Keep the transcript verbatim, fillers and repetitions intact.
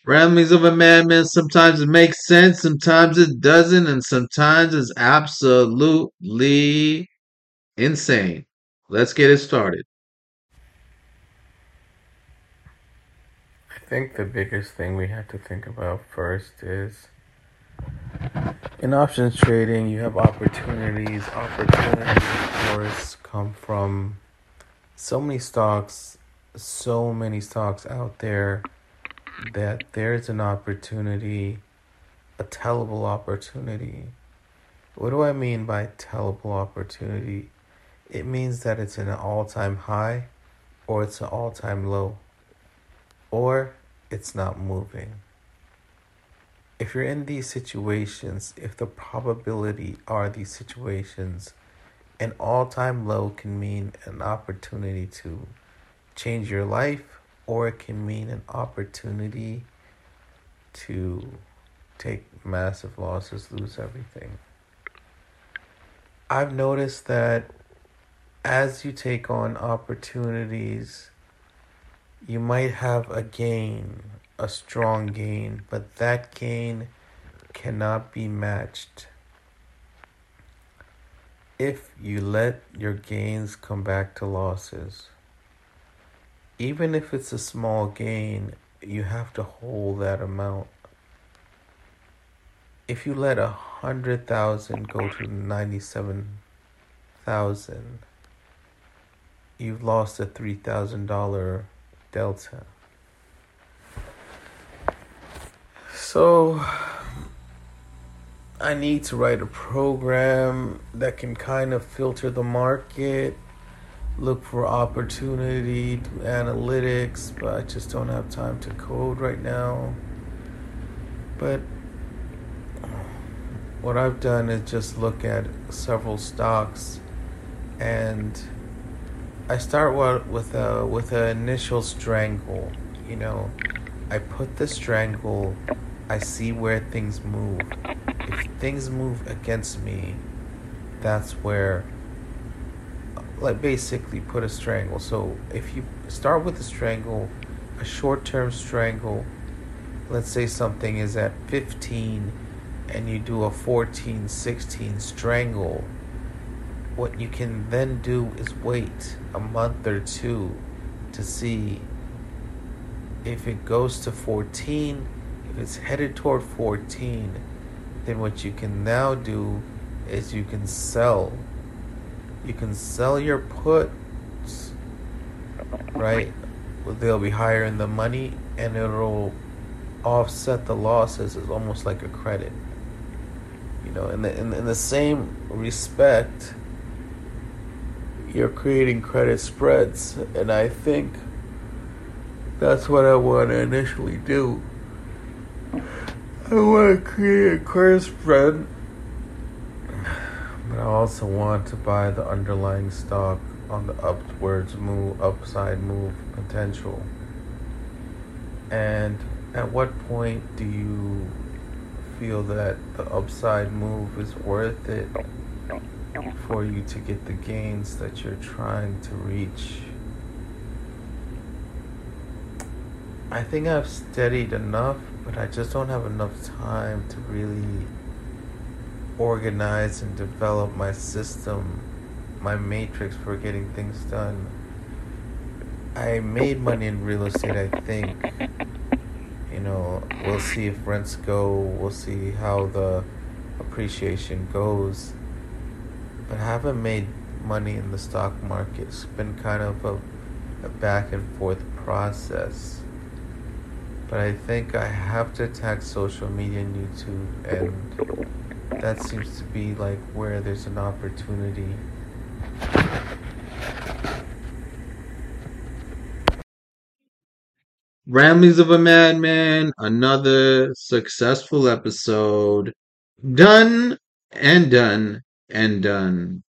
Ramblings of a Madman. Sometimes it makes sense, sometimes it doesn't, and sometimes it's absolutely insane. Let's get it started. I think the biggest thing we have to think about first is in options trading, you have opportunities. Opportunities, of course, come from so many stocks, so many stocks out there that there's an opportunity, a tellable opportunity. What do I mean by tellable opportunity? It means that it's an all time high, or it's an all time low, or it's not moving. If you're in these situations, if the probability are these situations, an all time low can mean an opportunity to change your life, or it can mean an opportunity to take massive losses, lose everything. I've noticed that as you take on opportunities, you might have a gain, a strong gain, but that gain cannot be matched if you let your gains come back to losses. Even if it's a small gain, you have to hold that amount. If you let a hundred thousand go to ninety-seven thousand, you've lost a three thousand dollar delta. So I need to write a program that can kind of filter the market, look for opportunity, do analytics, but I just don't have time to code right now. But what I've done is just look at several stocks, and I start with a with an initial strangle. You know, I put the strangle. I see where things move. If things move against me, that's where, like, basically put a strangle. So if you start with a strangle, a short-term strangle, let's say something is at fifteen and you do a fourteen, sixteen strangle, what you can then do is wait a month or two to see if it goes to fourteen. If it's headed toward fourteen, then what you can now do is you can sell. You can sell your puts, right? They'll be higher in the money, and it'll offset the losses. It's almost like a credit. You know, in the in, in the same respect, you're creating credit spreads, and I think that's what I want to initially do. I want to create a credit spread, but I also want to buy the underlying stock on the upwards move, upside move potential. And at what point do you feel that the upside move is worth it for you to get the gains that you're trying to reach? I think I've studied enough, but I just don't have enough time to really organize and develop my system, my matrix for getting things done. I made money in real estate, I think. You know, we'll see if rents go, we'll see how the appreciation goes. But I haven't made money in the stock market. It's been kind of a, a back and forth process. But I think I have to attack social media and YouTube, and that seems to be like where there's an opportunity. Ramblings of a Madman, another successful episode. Done and done and done.